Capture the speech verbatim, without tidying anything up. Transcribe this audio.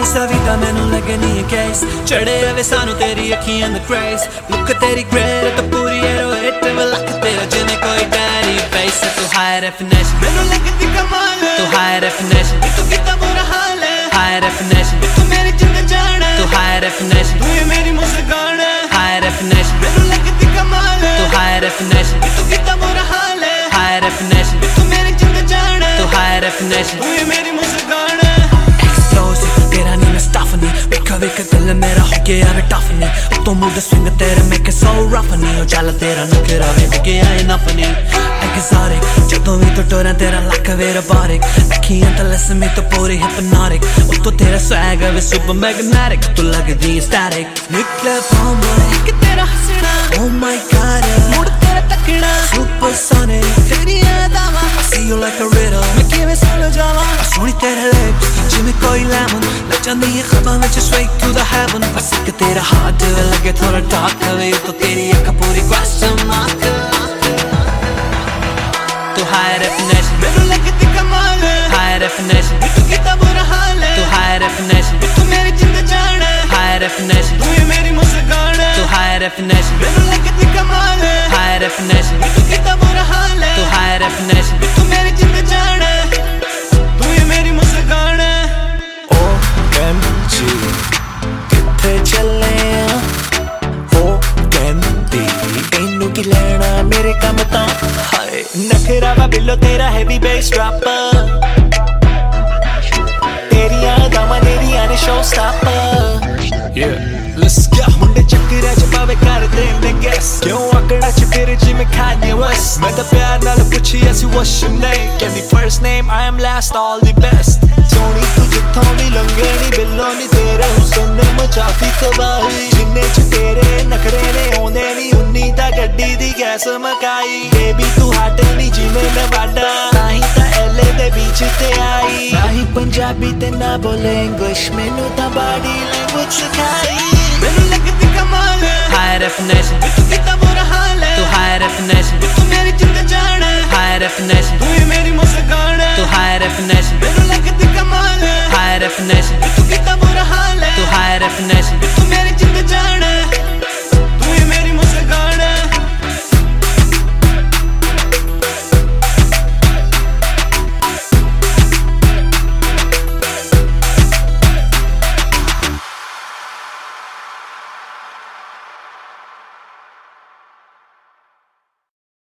सविता मैनू लगे नहीं केस चढ़े वे सानू तेरी अखियां दा क्रेज लुक तेरी ग्रेट तो पूरी एरोएट लक तेरा जिन्हें कोई डैडी फेस तू हाई डेफिनेशन मैनू लगदी कमाल तू हाई डेफिनेशन तू कितना बुरा हाल है हाई डेफिनेशन तू मेरी जिंद जान तू हाई डेफिनेशन तू ये मेरी मुस्कान हाई डेफिनेशन मैनू लगदी कमाल तू हाई डेफिनेशन तू कितना बुरा हाल है हाई डेफिनेशन तू मेरी जिंद जान तू हाई डेफिनेशन तू ये मेरी मुस्कान तेरा नहीं मैं स्टफ नहीं वेखा वेख गल मेरा हो गया वे टफ नहीं तो मूड स्विंग तेरे मेक सो रफ नहीं ओ चल तेरा नखरा वे गया इनफ नहीं एक्सोटिक जदों भी तो टोरा तेरा लक वेरा बारिक अखियां तलस में तो पूरी हिप्नोटिक ओ तो तेरा स्वैग वे सुपर मैग्नेटिक तू लगदी स्टैटिक निकले बॉम्बे कि तेरा हंसना ओ माय गॉड मूड तेरा तकना सुपर सोनिक तेरी अदावां I see you like a riddle मैं किवें समझ जावां सोनी तेरे लिप्स जिवें कोई लेमन लग जांदी है ख्वाबां विच straight to the heaven बस एक तेरा हाथ लगे थोड़ा डार्क वे तो तेरी अख पूरी question mark तू हाई डेफिनेशन मैनू लगदी कमाल हाई डेफिनेशन तू कितना बुरा हाल है तू हाई डेफिनेशन तू मेरी जिंद जान हाई डेफिनेशन तू ये मेरी मुस्कान तू हाई डेफिनेशन मैनू लगदी कमाल हाई डेफिनेशन तू कितना बुरा हाल है तू हाई डेफिनेशन तू मेरी जिंद जान तू ये मेरी मुस्कान ओ एम जी किथे चले आ ओ कहंदी इनू की लेना मेरे काम तो हाय नखरा वा बिल्लो तेरा हैवी बेस ड्रॉपर तेरी यादां तेरी ने show stopper yeah let's go मुंडे चक्करा च पावे कर देंदे गैस क्यों आकड़ा च फिर जिमें खाने वस मैं तो प्यार नाल पुछी ऐसी what's your name कहंदी first name I am last all the best Soni तू जिथों भी लंघे नी बिल्लो नी तेरे हुस्न ने मचाती तबाही जिन्ने च तेरे नखरे ने ओंदे नी उन्नी दा गड्डी दी गैस मकाई बेबी तू हट नी जिवें मैं वाडा नहीं ता एले दे बीच ते आई नहीं पंजाबी ते ना बोले इंग्लिश मैनू ता बॉडी लैंग्वेज सिखाई मैनू लगदी कमाल हाई डेफिनेशन तू कितना बुरा हाल है तू हाई डेफिनेशन तू मेरी जिंद जान हाई डेफिनेशन तू ये मेरी मुस्कान तू हाई डेफिनेशन मैनू लगदी कमाल हाई डेफिनेशन तू कितना बुरा हाल है तू हाई डेफिनेशन